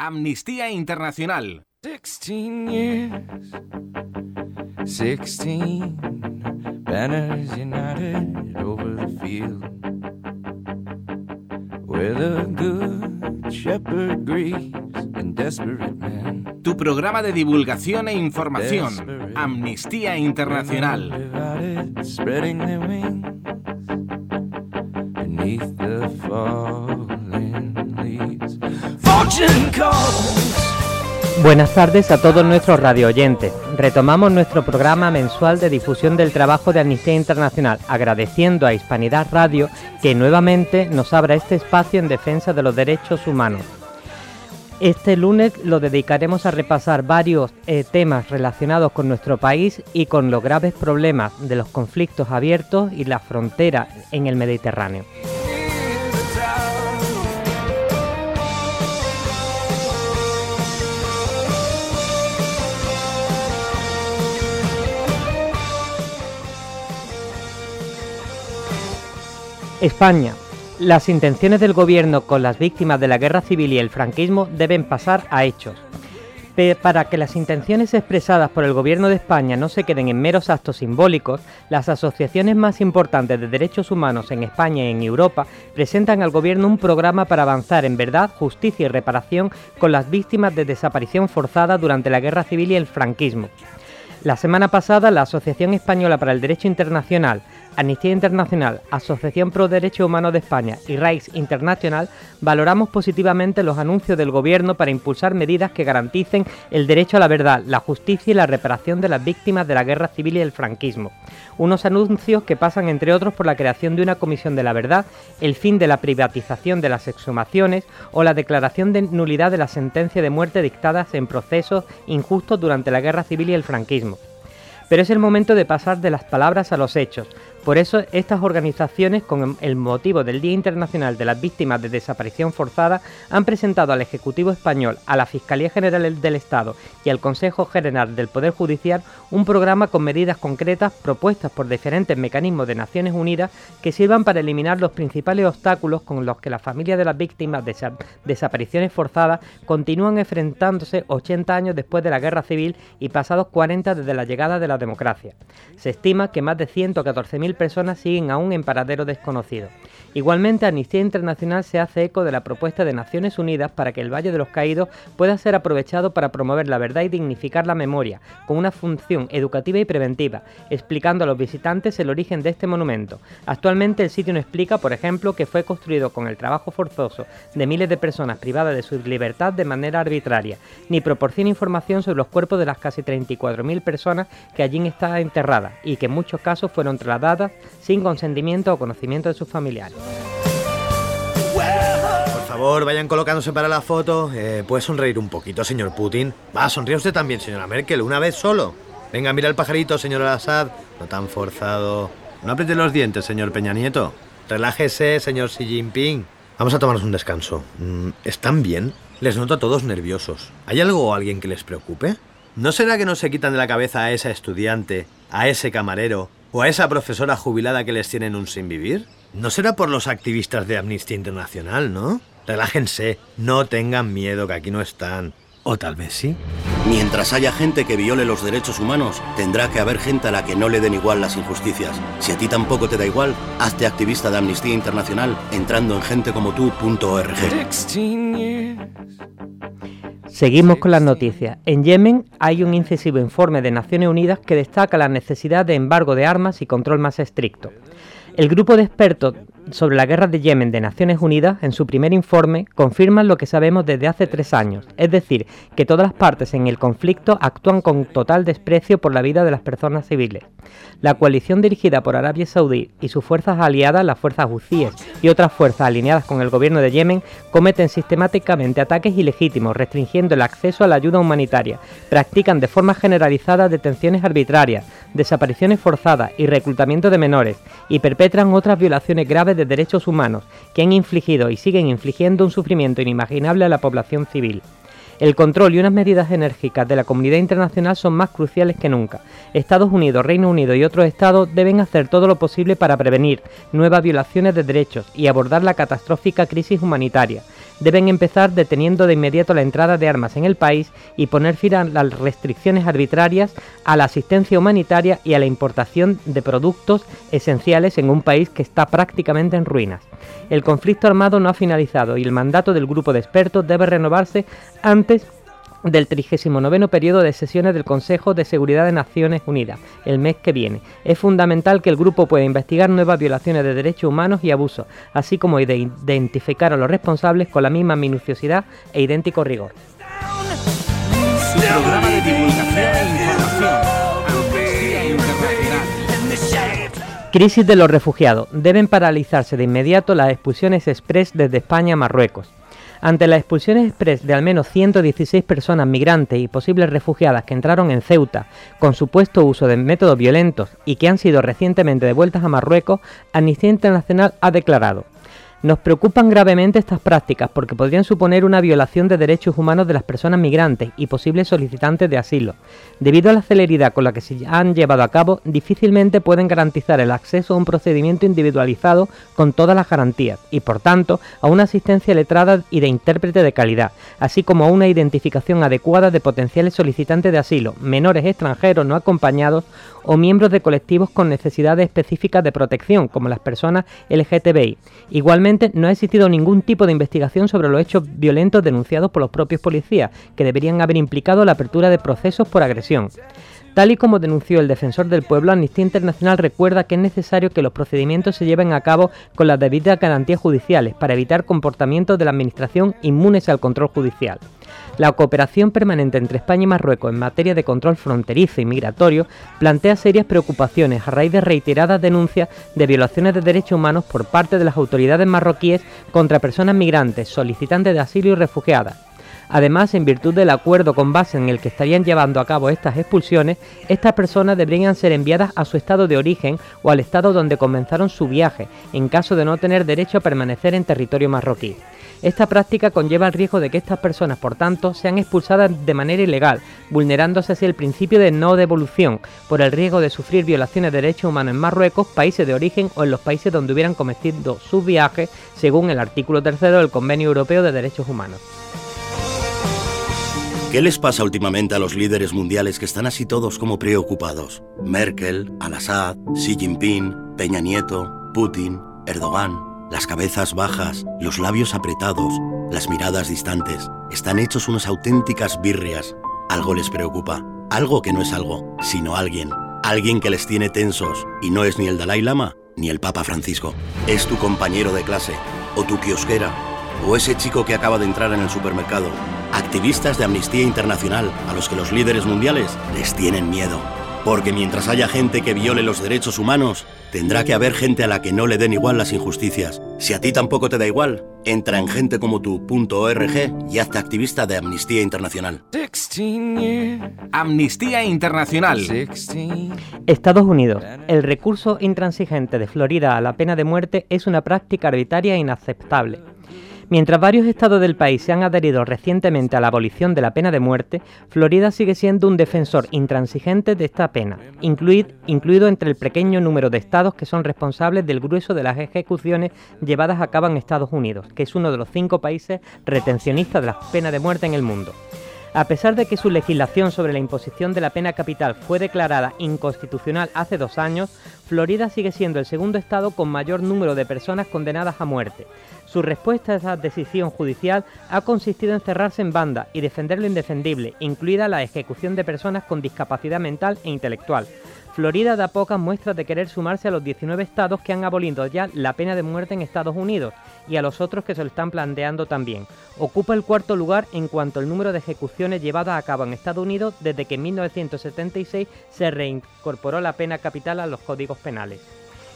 Amnistía Internacional. 16 years, 16 banners united over the field where the good shepherd grieves and desperate men. Tu programa de divulgación e información. Amnistía Internacional. Spreading their wings beneath the falling leaves. Fortune calls. Buenas tardes a todos nuestros radioyentes. Retomamos nuestro programa mensual de difusión del trabajo de Amnistía Internacional, agradeciendo a Hispanidad Radio que nuevamente nos abra este espacio en defensa de los derechos humanos. Este lunes lo dedicaremos a repasar varios temas relacionados con nuestro país y con los graves problemas de los conflictos abiertos y la frontera en el Mediterráneo. España. Las intenciones del gobierno con las víctimas de la guerra civil y el franquismo deben pasar a hechos. Para que las intenciones expresadas por el gobierno de España no se queden en meros actos simbólicos, las asociaciones más importantes de derechos humanos en España y en Europa presentan al gobierno un programa para avanzar en verdad, justicia y reparación con las víctimas de desaparición forzada durante la guerra civil y el franquismo. La semana pasada, la Asociación Española para el Derecho Internacional, Amnistía Internacional, Asociación Pro Derechos Humanos de España y Rights International valoramos positivamente los anuncios del Gobierno para impulsar medidas que garanticen el derecho a la verdad, la justicia y la reparación de las víctimas de la guerra civil y el franquismo. Unos anuncios que pasan, entre otros, por la creación de una comisión de la verdad, el fin de la privatización de las exhumaciones o la declaración de nulidad de la sentencia de muerte dictadas en procesos injustos durante la guerra civil y el franquismo. Pero es el momento de pasar de las palabras a los hechos. Por eso, estas organizaciones, con el motivo del Día Internacional de las Víctimas de Desaparición Forzada, han presentado al Ejecutivo Español, a la Fiscalía General del Estado y al Consejo General del Poder Judicial un programa con medidas concretas propuestas por diferentes mecanismos de Naciones Unidas que sirvan para eliminar los principales obstáculos con los que las familias de las víctimas de desapariciones forzadas continúan enfrentándose 80 años después de la Guerra Civil y pasados 40 desde la llegada de la democracia. Se estima que más de 114.000 personas siguen aún en paradero desconocido. Igualmente, Amnistía Internacional se hace eco de la propuesta de Naciones Unidas para que el Valle de los Caídos pueda ser aprovechado para promover la verdad y dignificar la memoria, con una función educativa y preventiva, explicando a los visitantes el origen de este monumento. Actualmente el sitio no explica, por ejemplo, que fue construido con el trabajo forzoso de miles de personas privadas de su libertad de manera arbitraria, ni proporciona información sobre los cuerpos de las casi 34.000 personas que allí están enterradas y que en muchos casos fueron trasladadas sin consentimiento o conocimiento de sus familiares. Por favor, vayan colocándose para la foto. ¿Puede sonreír un poquito, señor Putin? Va, sonríe usted también, señora Merkel, una vez solo. Venga, mira el pajarito, señor Al-Assad. No tan forzado. No apriete los dientes, señor Peña Nieto. Relájese, señor Xi Jinping. Vamos a tomarnos un descanso. ¿Están bien? Les noto a todos nerviosos. ¿Hay algo o alguien que les preocupe? ¿No será que no se quitan de la cabeza a esa estudiante, a ese camarero o a esa profesora jubilada que les tienen un sin vivir? ¿No será por los activistas de Amnistía Internacional, no? Relájense, no tengan miedo, que aquí no están. O tal vez sí. Mientras haya gente que viole los derechos humanos, tendrá que haber gente a la que no le den igual las injusticias. Si a ti tampoco te da igual, hazte activista de Amnistía Internacional entrando en gentecomotu.org. Seguimos con las noticias. En Yemen hay un incisivo informe de Naciones Unidas que destaca la necesidad de embargo de armas y control más estricto. El grupo de expertos sobre la guerra de Yemen de Naciones Unidas, en su primer informe, confirman lo que sabemos desde hace 3 años, es decir, que todas las partes en el conflicto actúan con total desprecio por la vida de las personas civiles. La coalición dirigida por Arabia Saudí y sus fuerzas aliadas, las fuerzas hutíes y otras fuerzas alineadas con el gobierno de Yemen, cometen sistemáticamente ataques ilegítimos, restringiendo el acceso a la ayuda humanitaria, practican de forma generalizada detenciones arbitrarias, desapariciones forzadas y reclutamiento de menores, y perpetran otras violaciones graves de derechos humanos que han infligido y siguen infligiendo un sufrimiento inimaginable a la población civil. El control y unas medidas enérgicas de la comunidad internacional son más cruciales que nunca. Estados Unidos, Reino Unido y otros estados deben hacer todo lo posible para prevenir nuevas violaciones de derechos y abordar la catastrófica crisis humanitaria. Deben empezar deteniendo de inmediato la entrada de armas en el país y poner fin a las restricciones arbitrarias a la asistencia humanitaria y a la importación de productos esenciales en un país que está prácticamente en ruinas. El conflicto armado no ha finalizado y el mandato del grupo de expertos debe renovarse antes del 39º periodo de sesiones del Consejo de Seguridad de Naciones Unidas, el mes que viene. Es fundamental que el grupo pueda investigar nuevas violaciones de derechos humanos y abusos, así como de identificar a los responsables con la misma minuciosidad e idéntico rigor. Su programa de divulgación e información. Amnistía Internacional. Crisis de los refugiados. Deben paralizarse de inmediato las expulsiones express desde España a Marruecos. Ante las expulsiones express de al menos 116 personas migrantes y posibles refugiadas que entraron en Ceuta con supuesto uso de métodos violentos y que han sido recientemente devueltas a Marruecos, Amnistía Internacional ha declarado: nos preocupan gravemente estas prácticas porque podrían suponer una violación de derechos humanos de las personas migrantes y posibles solicitantes de asilo. Debido a la celeridad con la que se han llevado a cabo, difícilmente pueden garantizar el acceso a un procedimiento individualizado con todas las garantías y, por tanto, a una asistencia letrada y de intérprete de calidad, así como a una identificación adecuada de potenciales solicitantes de asilo, menores extranjeros no acompañados o miembros de colectivos con necesidades específicas de protección, como las personas LGTBI. Igualmente, no ha existido ningún tipo de investigación sobre los hechos violentos denunciados por los propios policías, que deberían haber implicado la apertura de procesos por agresión. Tal y como denunció el Defensor del Pueblo, Amnistía Internacional recuerda que es necesario que los procedimientos se lleven a cabo con las debidas garantías judiciales para evitar comportamientos de la Administración inmunes al control judicial. La cooperación permanente entre España y Marruecos en materia de control fronterizo y migratorio plantea serias preocupaciones a raíz de reiteradas denuncias de violaciones de derechos humanos por parte de las autoridades marroquíes contra personas migrantes, solicitantes de asilo y refugiadas. Además, en virtud del acuerdo con base en el que estarían llevando a cabo estas expulsiones, estas personas deberían ser enviadas a su estado de origen o al estado donde comenzaron su viaje, en caso de no tener derecho a permanecer en territorio marroquí. Esta práctica conlleva el riesgo de que estas personas, por tanto, sean expulsadas de manera ilegal, vulnerándose así el principio de no devolución, por el riesgo de sufrir violaciones de derechos humanos en Marruecos, países de origen o en los países donde hubieran cometido sus viajes, según el artículo 3 del Convenio Europeo de Derechos Humanos. ¿Qué les pasa últimamente a los líderes mundiales que están así todos como preocupados? Merkel, Al-Assad, Xi Jinping, Peña Nieto, Putin, Erdogan. Las cabezas bajas, los labios apretados, las miradas distantes. Están hechos unas auténticas birrias. Algo les preocupa. Algo que no es algo, sino alguien. Alguien que les tiene tensos. Y no es ni el Dalai Lama, ni el Papa Francisco. Es tu compañero de clase, o tu kiosquera, o ese chico que acaba de entrar en el supermercado. Activistas de Amnistía Internacional a los que los líderes mundiales les tienen miedo. Porque mientras haya gente que viole los derechos humanos, tendrá que haber gente a la que no le den igual las injusticias. Si a ti tampoco te da igual, entra en gentecomotu.org y hazte activista de Amnistía Internacional. Amnistía Internacional. Estados Unidos. El recurso intransigente de Florida a la pena de muerte es una práctica arbitraria e inaceptable. Mientras varios estados del país se han adherido recientemente a la abolición de la pena de muerte, Florida sigue siendo un defensor intransigente de esta pena, incluido entre el pequeño número de estados que son responsables del grueso de las ejecuciones llevadas a cabo en Estados Unidos, que es uno de los 5 países retencionistas de la pena de muerte en el mundo. A pesar de que su legislación sobre la imposición de la pena capital fue declarada inconstitucional hace 2 años, Florida sigue siendo el segundo estado con mayor número de personas condenadas a muerte. Su respuesta a esa decisión judicial ha consistido en cerrarse en banda y defender lo indefendible, incluida la ejecución de personas con discapacidad mental e intelectual. Florida da pocas muestras de querer sumarse a los 19 estados que han abolido ya la pena de muerte en Estados Unidos y a los otros que se lo están planteando también. Ocupa el 4º lugar en cuanto al número de ejecuciones llevadas a cabo en Estados Unidos desde que en 1976 se reincorporó la pena capital a los códigos penales.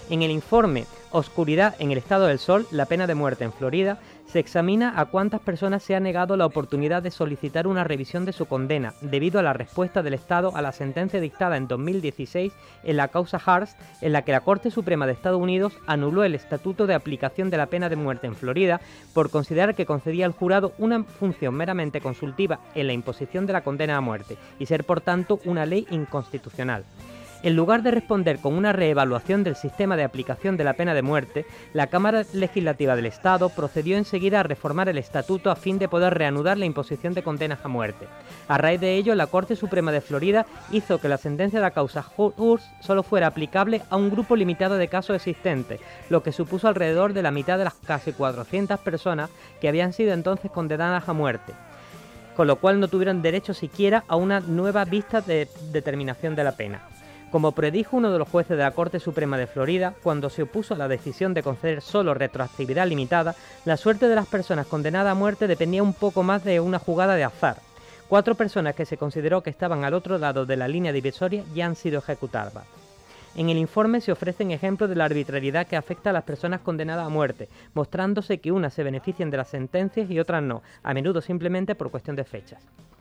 En el informe Oscuridad en el Estado del Sol, la pena de muerte en Florida, se examina a cuántas personas se ha negado la oportunidad de solicitar una revisión de su condena debido a la respuesta del Estado a la sentencia dictada en 2016 en la causa Hearst, en la que la Corte Suprema de Estados Unidos anuló el estatuto de aplicación de la pena de muerte en Florida por considerar que concedía al jurado una función meramente consultiva en la imposición de la condena a muerte y ser por tanto una ley inconstitucional. En lugar de responder con una reevaluación del sistema de aplicación de la pena de muerte, la Cámara Legislativa del Estado procedió enseguida a reformar el estatuto a fin de poder reanudar la imposición de condenas a muerte. A raíz de ello, la Corte Suprema de Florida hizo que la sentencia de la causa Hearst solo fuera aplicable a un grupo limitado de casos existentes, lo que supuso alrededor de la mitad de las casi 400 personas que habían sido entonces condenadas a muerte, con lo cual no tuvieron derecho siquiera a una nueva vista de determinación de la pena. Como predijo uno de los jueces de la Corte Suprema de Florida, cuando se opuso a la decisión de conceder solo retroactividad limitada, la suerte de las personas condenadas a muerte dependía un poco más de una jugada de azar. 4 personas que se consideró que estaban al otro lado de la línea divisoria ya han sido ejecutadas. En el informe se ofrecen ejemplos de la arbitrariedad que afecta a las personas condenadas a muerte, mostrándose que unas se benefician de las sentencias y otras no, a menudo simplemente por cuestión de fechas.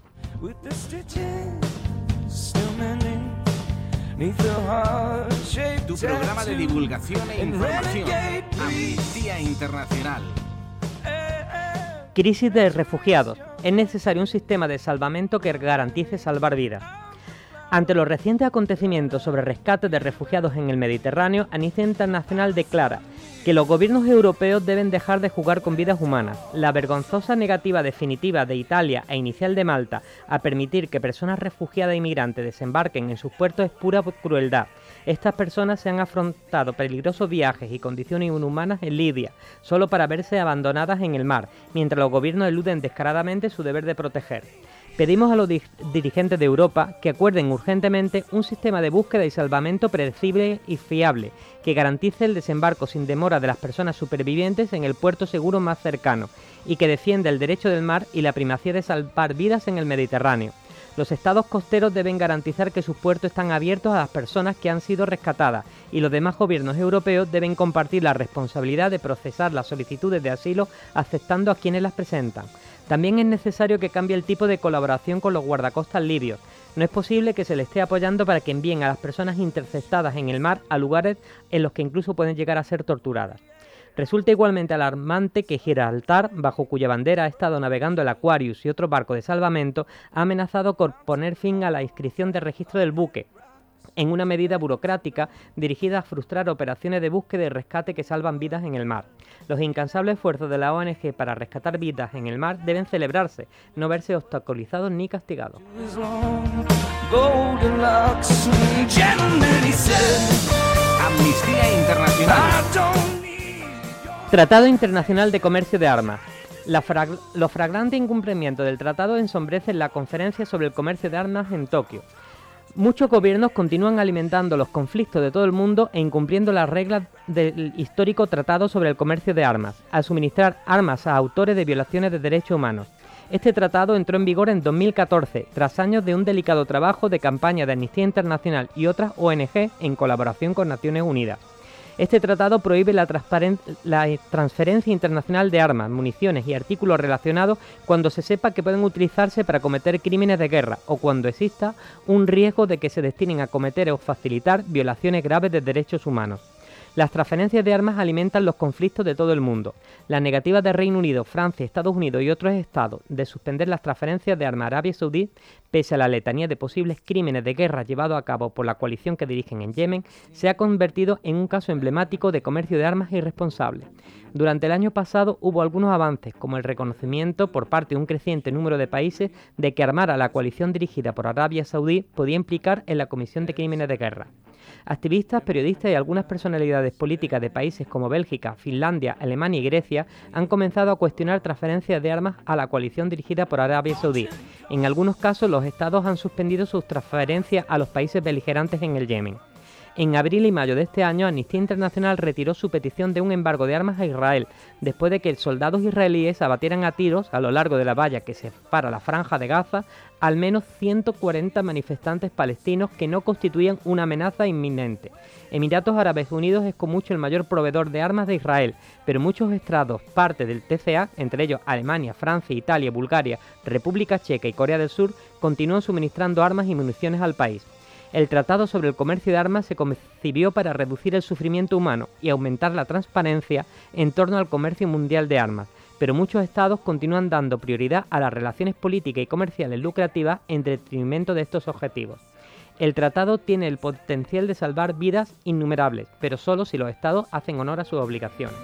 Tu programa de divulgación e información. Amnistía Internacional. Crisis de refugiados. Es necesario un sistema de salvamento que garantice salvar vidas. Ante los recientes acontecimientos sobre rescate de refugiados en el Mediterráneo, Amnistía Internacional declara que los gobiernos europeos deben dejar de jugar con vidas humanas. La vergonzosa negativa definitiva de Italia e inicial de Malta a permitir que personas refugiadas e inmigrantes desembarquen en sus puertos es pura crueldad. Estas personas se han afrontado peligrosos viajes y condiciones inhumanas en Libia, solo para verse abandonadas en el mar, mientras los gobiernos eluden descaradamente su deber de proteger. Pedimos a los dirigentes de Europa que acuerden urgentemente un sistema de búsqueda y salvamento predecible y fiable, que garantice el desembarco sin demora de las personas supervivientes en el puerto seguro más cercano y que defienda el derecho del mar y la primacía de salvar vidas en el Mediterráneo. Los estados costeros deben garantizar que sus puertos están abiertos a las personas que han sido rescatadas y los demás gobiernos europeos deben compartir la responsabilidad de procesar las solicitudes de asilo aceptando a quienes las presentan. También es necesario que cambie el tipo de colaboración con los guardacostas libios. No es posible que se les esté apoyando para que envíen a las personas interceptadas en el mar a lugares en los que incluso pueden llegar a ser torturadas. Resulta igualmente alarmante que Gibraltar, bajo cuya bandera ha estado navegando el Aquarius y otro barco de salvamento, ha amenazado con poner fin a la inscripción de registro del buque, en una medida burocrática dirigida a frustrar operaciones de búsqueda y rescate que salvan vidas en el mar. Los incansables esfuerzos de la ONG para rescatar vidas en el mar deben celebrarse, no verse obstaculizados ni castigados. Amnistía Internacional. Tratado Internacional de Comercio de Armas. Los flagrantes incumplimientos del tratado ensombrecen la conferencia sobre el comercio de armas en Tokio. Muchos gobiernos continúan alimentando los conflictos de todo el mundo e incumpliendo las reglas del histórico Tratado sobre el Comercio de Armas, al suministrar armas a autores de violaciones de derechos humanos. Este tratado entró en vigor en 2014, tras años de un delicado trabajo de campaña de Amnistía Internacional y otras ONG en colaboración con Naciones Unidas. Este tratado prohíbe la transferencia internacional de armas, municiones y artículos relacionados cuando se sepa que pueden utilizarse para cometer crímenes de guerra o cuando exista un riesgo de que se destinen a cometer o facilitar violaciones graves de derechos humanos. Las transferencias de armas alimentan los conflictos de todo el mundo. La negativa de Reino Unido, Francia, Estados Unidos y otros estados de suspender las transferencias de armas a Arabia Saudí, pese a la letanía de posibles crímenes de guerra llevados a cabo por la coalición que dirigen en Yemen, se ha convertido en un caso emblemático de comercio de armas irresponsable. Durante el año pasado hubo algunos avances, como el reconocimiento por parte de un creciente número de países de que armar a la coalición dirigida por Arabia Saudí podía implicar en la comisión de crímenes de guerra. Activistas, periodistas y algunas personalidades políticas de países como Bélgica, Finlandia, Alemania y Grecia han comenzado a cuestionar transferencias de armas a la coalición dirigida por Arabia Saudí. En algunos casos, los estados han suspendido sus transferencias a los países beligerantes en el Yemen. En abril y mayo de este año, Amnistía Internacional retiró su petición de un embargo de armas a Israel, después de que soldados israelíes abatieran a tiros a lo largo de la valla que separa la franja de Gaza al menos 140 manifestantes palestinos que no constituían una amenaza inminente. Emiratos Árabes Unidos es con mucho el mayor proveedor de armas de Israel, pero muchos estados, parte del TCA, entre ellos Alemania, Francia, Italia, Bulgaria, República Checa y Corea del Sur, continúan suministrando armas y municiones al país. El Tratado sobre el Comercio de Armas se concibió para reducir el sufrimiento humano y aumentar la transparencia en torno al comercio mundial de armas, pero muchos estados continúan dando prioridad a las relaciones políticas y comerciales lucrativas en detrimento de estos objetivos. El tratado tiene el potencial de salvar vidas innumerables, pero solo si los estados hacen honor a sus obligaciones.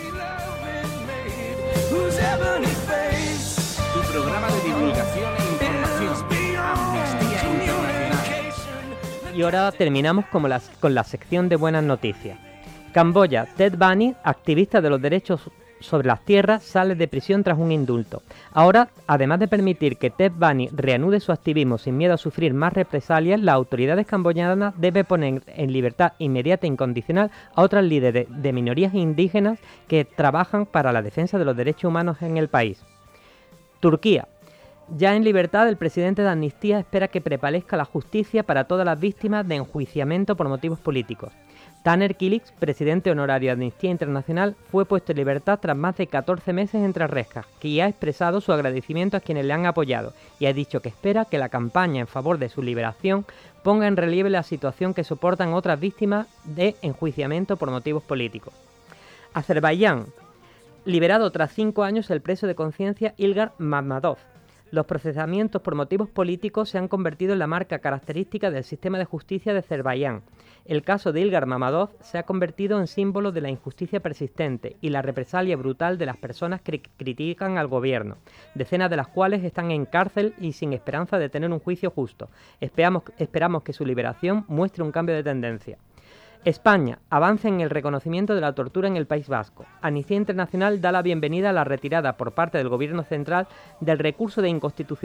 Tu programa de divulgación e información. Amnistía Internacional. Y ahora terminamos con la sección de buenas noticias. Camboya, Ted Bundy, activista de los derechos sobre las tierras, sale de prisión tras un indulto. Ahora, además de permitir que Ted Bundy reanude su activismo sin miedo a sufrir más represalias, las autoridades camboyanas deben poner en libertad inmediata e incondicional a otros líderes de minorías indígenas que trabajan para la defensa de los derechos humanos en el país. Turquía. Ya en libertad, el presidente de Amnistía espera que prevalezca la justicia para todas las víctimas de enjuiciamiento por motivos políticos. Taner Kilic, presidente honorario de Amnistía Internacional, fue puesto en libertad tras más de 14 meses entre rejas, que ha expresado su agradecimiento a quienes le han apoyado y ha dicho que espera que la campaña en favor de su liberación ponga en relieve la situación que soportan otras víctimas de enjuiciamiento por motivos políticos. Azerbaiyán. Liberado tras 5 años el preso de conciencia Ilgar Mammadov. Los procesamientos por motivos políticos se han convertido en la marca característica del sistema de justicia de Azerbaiyán. El caso de Ilgar Mammadov se ha convertido en símbolo de la injusticia persistente y la represalia brutal de las personas que critican al gobierno, decenas de las cuales están en cárcel y sin esperanza de tener un juicio justo. Esperamos que su liberación muestre un cambio de tendencia. España avanza en el reconocimiento de la tortura en el País Vasco. Amnistía Internacional da la bienvenida a la retirada por parte del Gobierno central del recurso de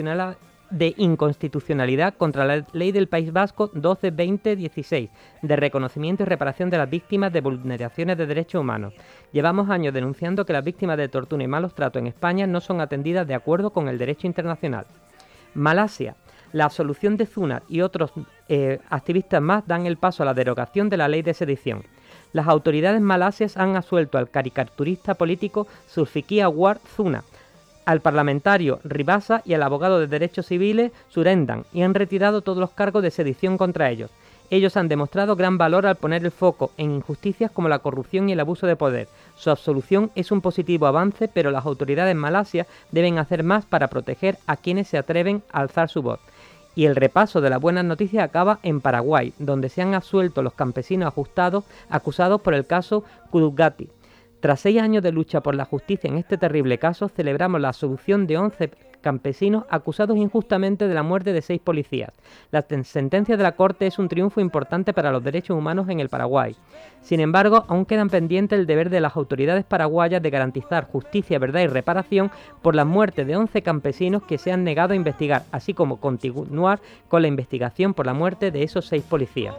inconstitucionalidad contra la Ley del País Vasco 12-2016 de reconocimiento y reparación de las víctimas de vulneraciones de derechos humanos. Llevamos años denunciando que las víctimas de tortura y malos tratos en España no son atendidas de acuerdo con el derecho internacional. Malasia. La absolución de Zunat y otros activistas más dan el paso a la derogación de la ley de sedición. Las autoridades malasias han absuelto al caricaturista político Zulfikar Awad Zunat, al parlamentario Ribasa y al abogado de derechos civiles Surendan, y han retirado todos los cargos de sedición contra ellos. Ellos han demostrado gran valor al poner el foco en injusticias como la corrupción y el abuso de poder. Su absolución es un positivo avance, pero las autoridades malasias deben hacer más para proteger a quienes se atreven a alzar su voz. Y el repaso de las buenas noticias acaba en Paraguay, donde se han absuelto los campesinos acusados por el caso Curugati. Tras 6 años de lucha por la justicia en este terrible caso, celebramos la absolución de 11 campesinos acusados injustamente de la muerte de 6 policías. La sentencia de la Corte es un triunfo importante para los derechos humanos en el Paraguay. Sin embargo, aún quedan pendientes el deber de las autoridades paraguayas de garantizar justicia, verdad y reparación por la muerte de 11 campesinos que se han negado a investigar, así como continuar con la investigación por la muerte de esos 6 policías.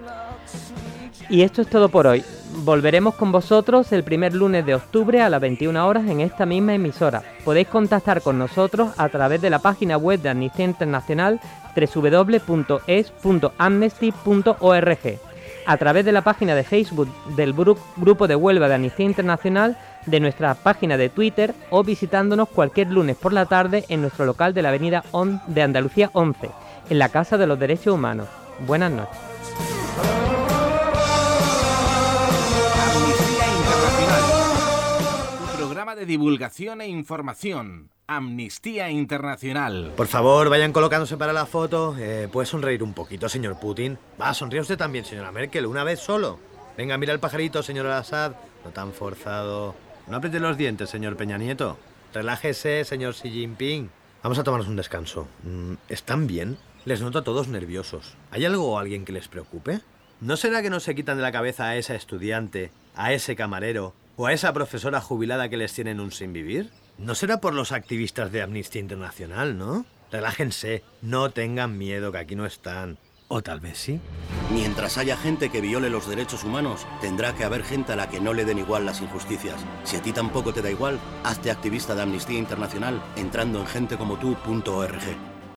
Y esto es todo por hoy. Volveremos con vosotros el primer lunes de octubre a las 21 horas en esta misma emisora. Podéis contactar con nosotros a través de la página web de Amnistía Internacional www.es.amnesty.org, a través de la página de Facebook del Grupo de Huelva de Amnistía Internacional, de nuestra página de Twitter o visitándonos cualquier lunes por la tarde en nuestro local de la Avenida de Andalucía 11, en la Casa de los Derechos Humanos. Buenas noches. De divulgación e información. Amnistía Internacional. Por favor, vayan colocándose para la foto. ¿Puede sonreír un poquito, señor Putin? Va, sonríe usted también, señora Merkel, una vez solo. Venga, mira el pajarito, señor Al-Assad. No tan forzado. No apriete los dientes, señor Peña Nieto. Relájese, señor Xi Jinping. Vamos a tomarnos un descanso. ¿Están bien? Les noto a todos nerviosos. ¿Hay algo o alguien que les preocupe? ¿No será que no se quitan de la cabeza a esa estudiante, a ese camarero o a esa profesora jubilada que les tienen un sin vivir? No será por los activistas de Amnistía Internacional, ¿no? Relájense, no tengan miedo, que aquí no están. O tal vez sí. Mientras haya gente que viole los derechos humanos, tendrá que haber gente a la que no le den igual las injusticias. Si a ti tampoco te da igual, hazte activista de Amnistía Internacional entrando en gentecomotu.org.